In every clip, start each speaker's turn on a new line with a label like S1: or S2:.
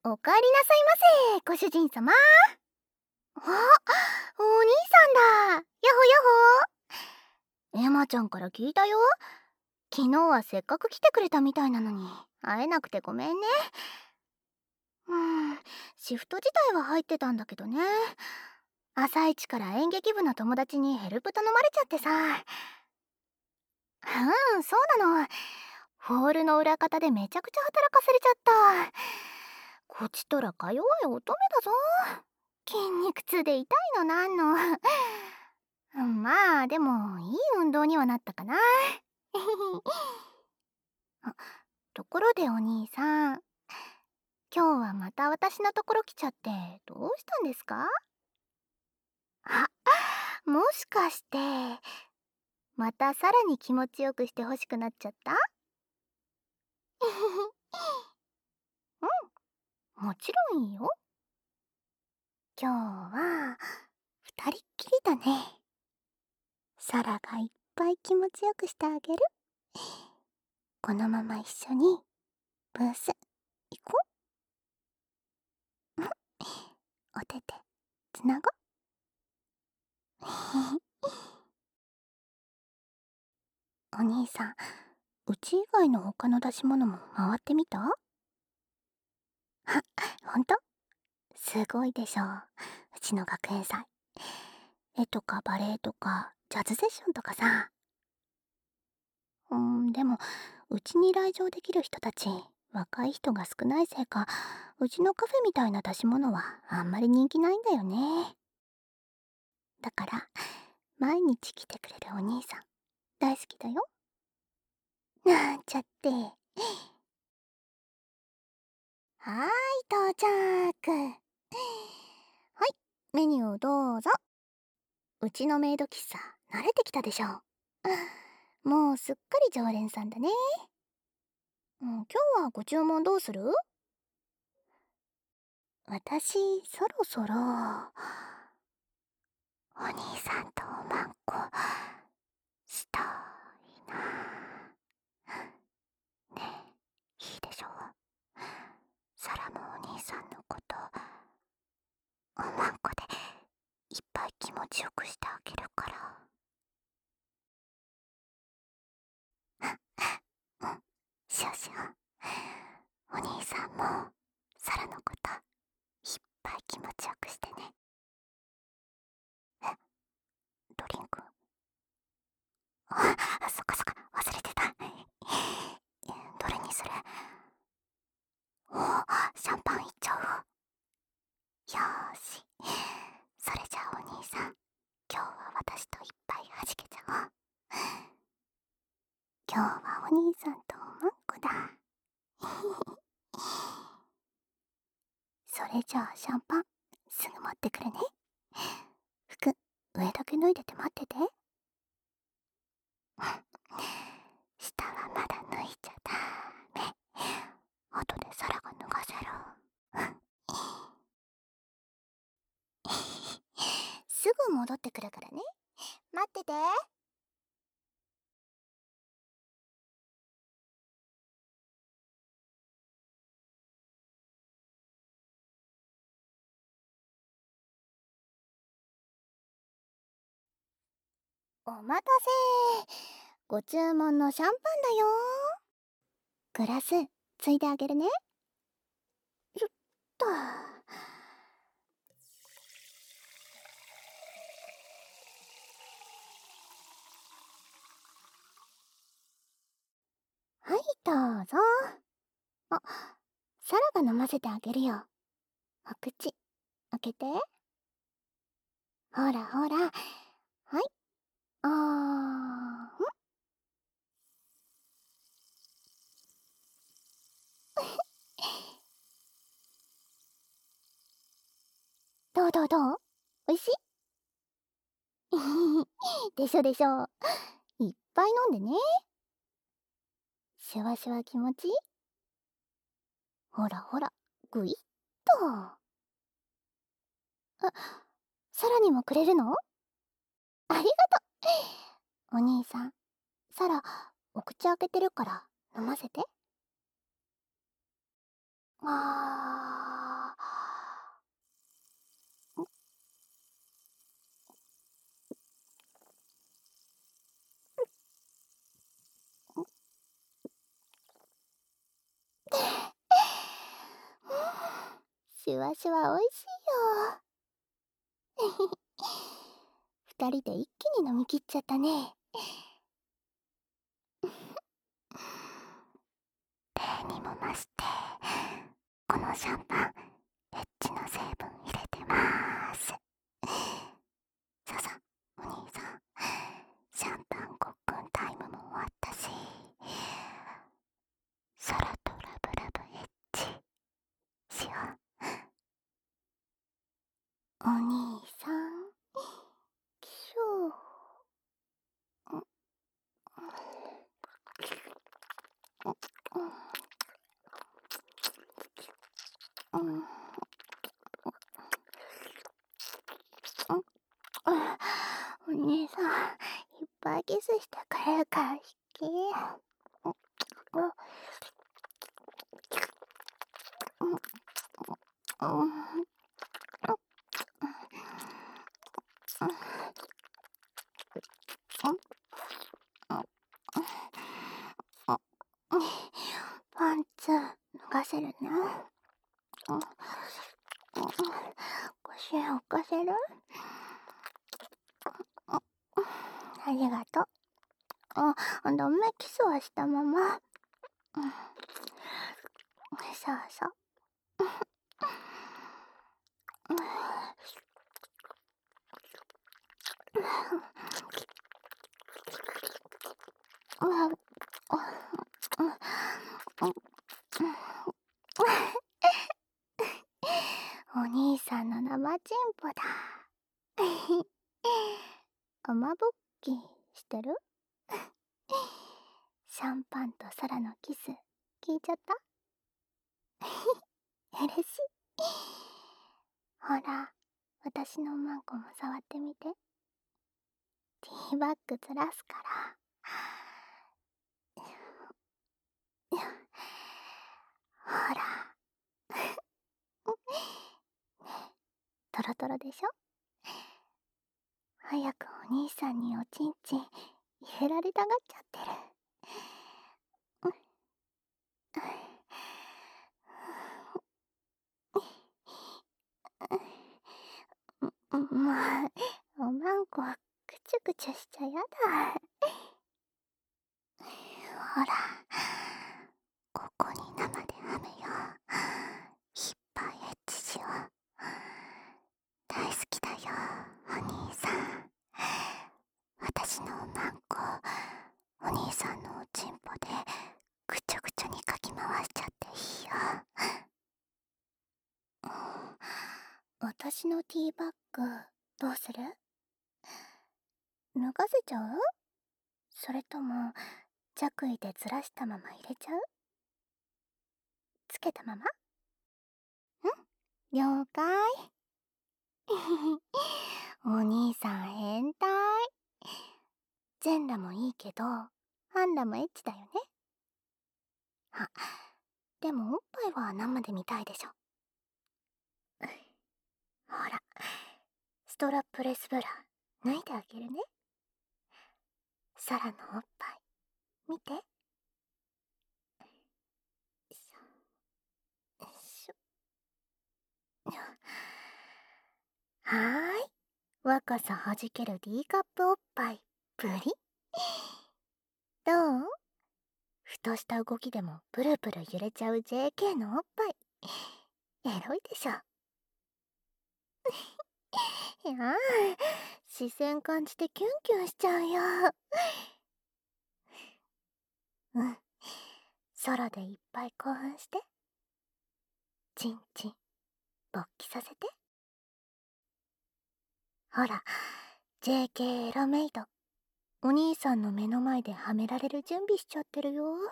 S1: おかえりなさいませ、ご主人様。あ、お兄さんだ。ヤホヤホ。エマちゃんから聞いたよ。昨日はせっかく来てくれたみたいなのに会えなくてごめんね。シフト自体は入ってたんだけどね。朝一から演劇部の友達にヘルプ頼まれちゃってさ。そうなの。ホールの裏方でめちゃくちゃ働かされちゃった。こちとらか弱い乙女だぞ。筋肉痛で痛いのなんの。まあでもいい運動にはなったかな。あ、ところでお兄さん、今日はまた私のところ来ちゃってどうしたんですか？あ、もしかしてまたさらに気持ちよくしてほしくなっちゃった？うん、もちろんいいよ。今日は二人っきりだね。サラがいっぱい気持ちよくしてあげる。このまま一緒にブース行こう。お手手つなごお兄さん、うち以外の他の出し物も回ってみた？ほんと？すごいでしょう。うちの学園祭。絵とかバレエとかジャズセッションとかさ。でもうちに来場できる人たち若い人が少ないせいか、うちのカフェみたいな出し物はあんまり人気ないんだよね。だから毎日来てくれるお兄さん大好きだよ。なんちゃって。はーい、到着。はい、メニューどうぞ。うちのメイド喫茶慣れてきたでしょ。もうすっかり常連さんだね。今日はご注文どうする？私そろそろお兄さんとおまんこしたいな。ねえ、いいでしょう。サラもお兄さんのことおまんこでいっぱい気持ちよくしてあげるから。うん、しよしよ。お兄さんもサラのこといっぱい気持ちよくしてね。ドリンク、そっかそっか、忘れてた。どれにする？シャンパンいっちゃう。よーし。それじゃあお兄さん、今日は私といっぱいはじけちゃおう。今日はお兄さんとおまんこだ。それじゃあシャンパンすぐ持ってくるね。服上だけ脱いでて待ってて。下はまだ脱いじゃダメ。後でサラが脱がせる。すぐ戻ってくるからね。待ってて。お待たせ。ご注文のシャンパンだよ。グラスついであげるね。よっと。はい、どうぞ。あ、サラが飲ませてあげるよ。お口開けて。ほらほら。はい。あーどうどうどう？おいしい？でしょでしょ。いっぱい飲んでね。シュワシュワ気持ちいい？ほらほら、ぐいっと。サラにもくれるの？ありがとう。お兄さん、サラ、お口開けてるから飲ませて。あシュワシュワおいしいよ。二人で一気に飲み切っちゃったね。例にも増して、このシャンパン、エッチな成分入れてまーす。ささ、お兄さん、シャンパンごっくんタイムも終わったし、空とラブラブエッチしよう。お兄さん、きょう。お兄さん、いっぱいキスしてくれるから好き。パンツ脱がせるね。腰を浮かせる。ありがとう。ダメ、キスはしたまま。そうそう。お兄さんの生チンポだ。雨ぼっきしてる？シャンパンと空のキス聞いちゃった？嬉しい。ほら、私のマンコも触ってみて。ティーバッグずらすから。ほら。トロトロでしょ？早くお兄さんにおちんちん入れられたがっちゃってる。もう、おまんこ、くちゅくちゅしちゃやだ。ほら、ここに生で編めよ。いっぱいエッチしよう。大好きだよ、お兄さん。私のおまんこ、お兄さんのおちんぽでくちょくちょにかき回しちゃっていいよ。私のティーバッグ、どうする？脱がせちゃう？それとも、着衣でずらしたまま入れちゃう？つけたまま？了解。お兄さん変態。全裸もいいけど、半裸もエッチだよね。あ、でもおっぱいは生で見たいでしょ。ほら、ストラップレスブラ脱いであげるね。サラのおっぱい、見て。しょ、しょ。はーい。若さはじける D カップおっぱい、プリ。どう？ふとした動きでもプルプル揺れちゃう JK のおっぱい。エロいでしょ。いやー、視線感じてキュンキュンしちゃうよ。うん。空でいっぱい興奮して。チンチン、勃起させて。ほら、JK エロメイド。お兄さんの目の前ではめられる準備しちゃってるよ。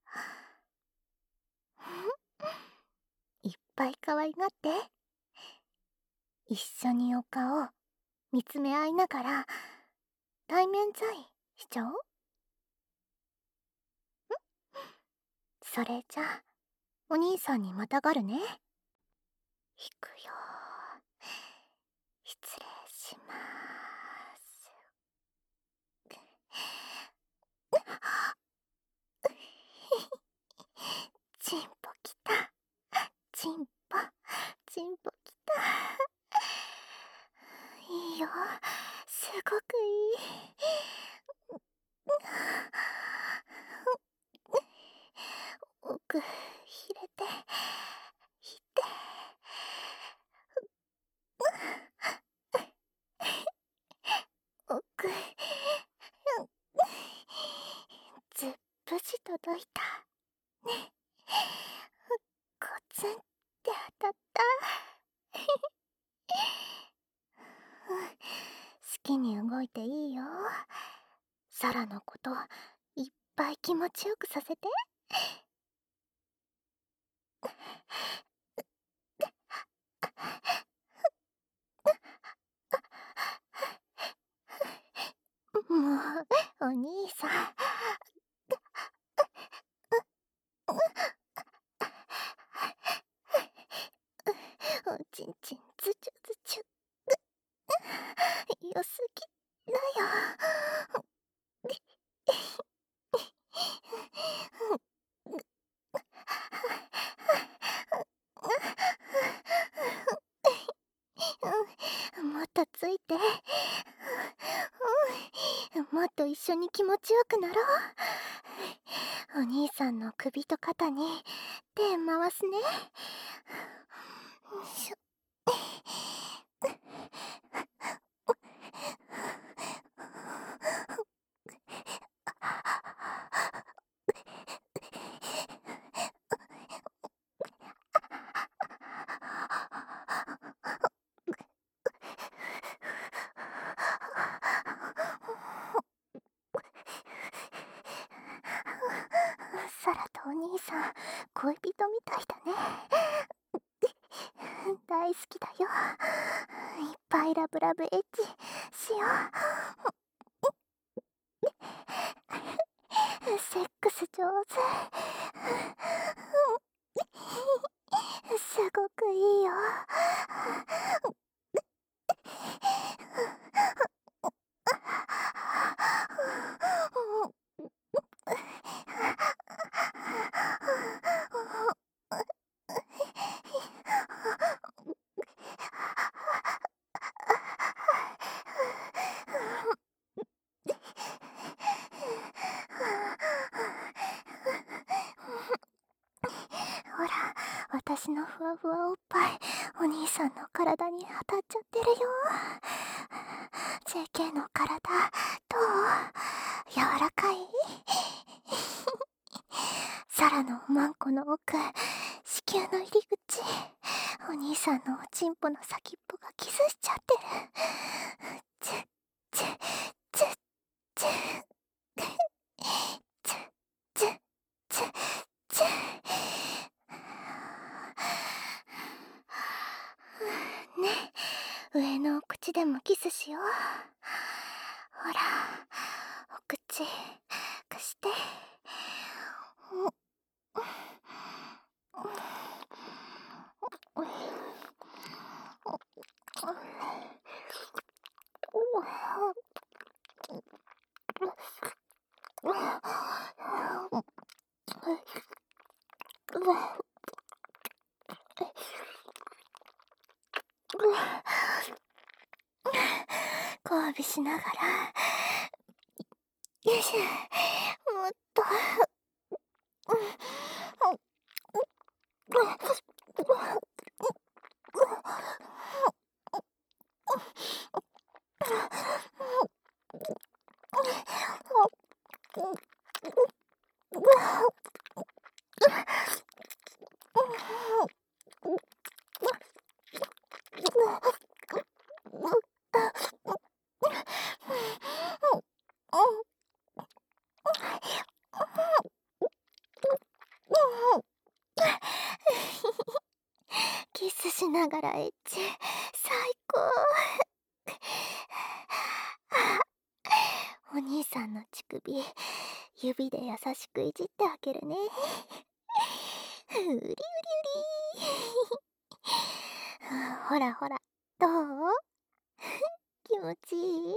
S1: いっぱい可愛がって。一緒にお顔見つめ合いながら対面在しちゃおう。それじゃあお兄さんにまたがるね。いくよ。失礼しまーす。チンポきた。チンポ、 ちんぽきた。いいよ、すごくいい。奥ひれて、ひて、奥、ずっぷし届いた。ね、コツンって当たった。好きに動いていいよ。サラのこといっぱい気持ちよくさせて。もうお兄さん、おちんちんズチュズチュ、良すぎだよ。もっとついて、もっと一緒に気持ちよくなろう。お兄さんの首と肩に手回すね。しょサラとお兄さん、恋人みたいだね。大好きだよ。いっぱいラブラブエッチしよう。セックス上手。すごくいいよ。ほら、私のふわふわおっぱい、お兄さんの体に当たっちゃってるよ。JK の体、どう？柔らかい？サラのマンコの奥、子宮の入り口、お兄さんのおちんぽの先っぽがキスしちゃってる。チュッチュッチュッチュッチュッチュッチュッチュッ。ね、上のお口でもキスしよう。ほら、お口貸して。交尾しながら、よいしょ、もっと、キスしながらエッチ、最高。お兄さんの乳首、指で優しくいじってあげるね。うりうりうり。ほらほら、どう？気持ちいい？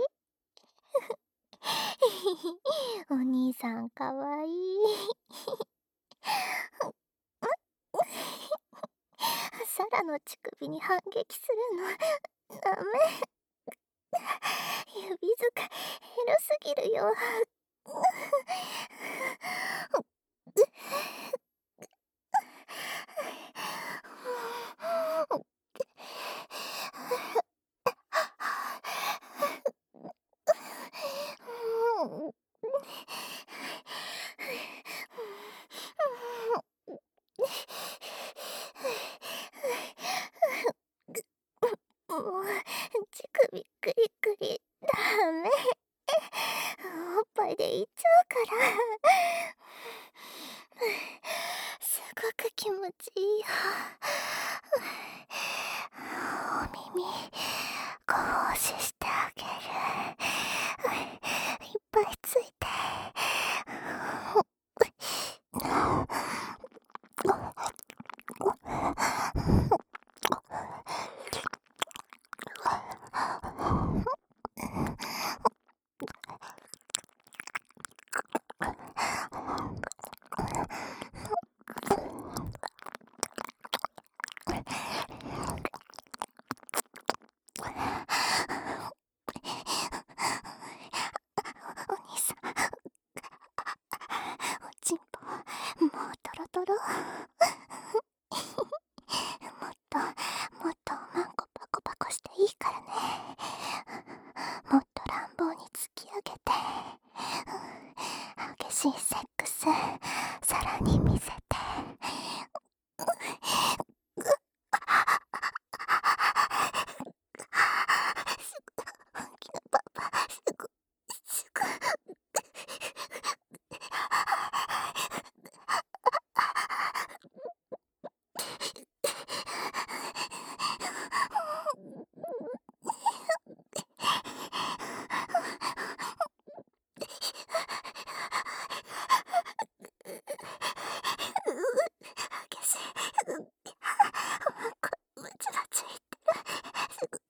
S1: お兄さんかわいい。最ラの乳首に反撃するの。ダメ。指使いエロすぎるよ。もう乳首クリクリダメ。おっぱいでいっちゃうから。すごく気持ちいいよ。お耳ご奉仕してあげる。いっぱいついて。お兄さん、おちんぽもうトロトロ。もっともっとおまんこパコパコしていいからね。もっと乱暴に突き上げて、激しいセックスさらに見せて。すぐ本気のパパ、すぐ激しい。ムチがついてる。すぐ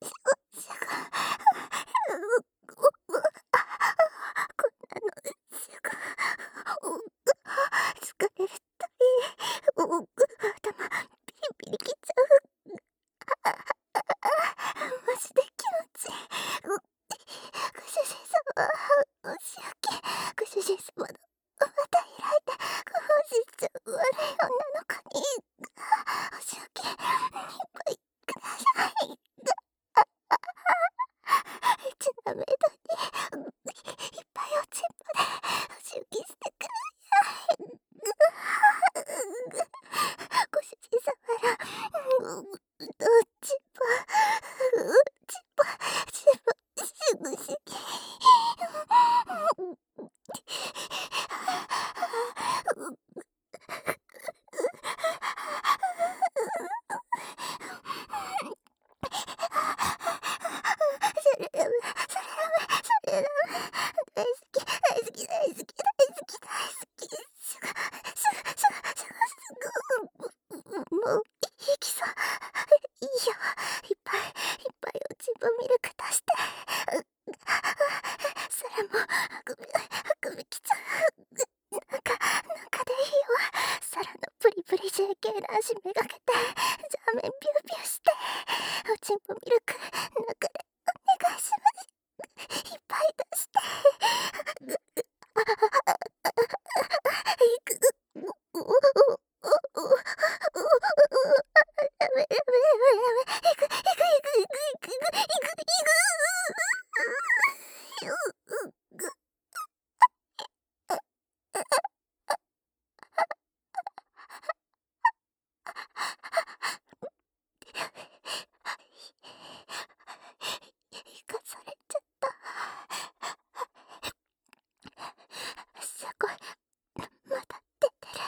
S1: こんなのすぐ疲れるたび頭ピリピリきちゃう。マジで気持ちいい。ご主人様、お仕置き。ご主人様のまた開いてご奉仕しちゃう悪い女の子にお仕置きいっぱいください。ちなみにいっぱいおちんぽでお仕置きしてください。ご主人様らちんぽすぐしそれダメ、それダメ。大好き大好き大好き大好き大好き。もういきそう。いいよ、いっぱいいっぱいおちんぽミルク出して。それもあくびきちゃう。なんかでいいわ。サラのプリプリ JK 男子めがけてジャーメンビュービューして、おちんぽミルク中でお願いします。いっぱい出して。生かされちゃった。すごい、まだ出てる。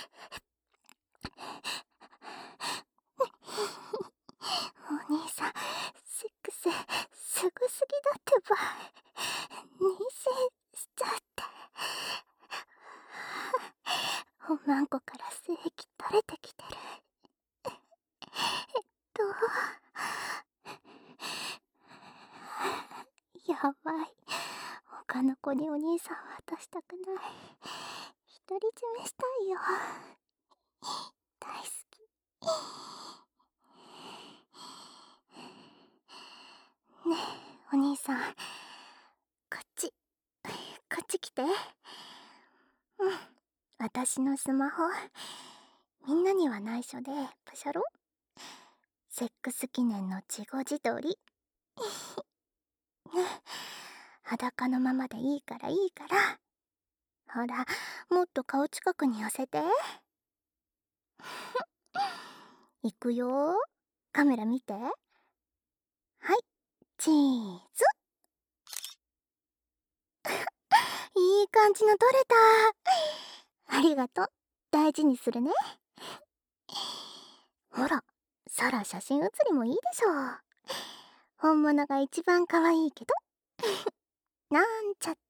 S1: お兄さん、セックスすごすぎだってば。妊娠しちゃって。おまんこから精液垂れてきてる。やばい。他の子にお兄さん渡したくない。独り占めしたいよ。大好き。 兄さん、こっち来て。私のスマホ、みんなには内緒でパシャロ。セックス記念の自業自撮り。裸のままでいいから。ほら、もっと顔近くに寄せて。いくよ。カメラ見て。はい、チーズ。いい感じの撮れた。ありがとう。大事にするね。ほら、サラ写真写りもいいでしょ。本物が一番可愛いけど。なんちゃって。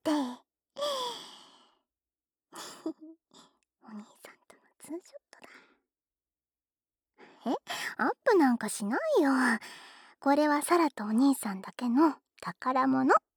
S1: お兄さんとのツーショットだ。アップなんかしないよ。これはサラとお兄さんだけの宝物。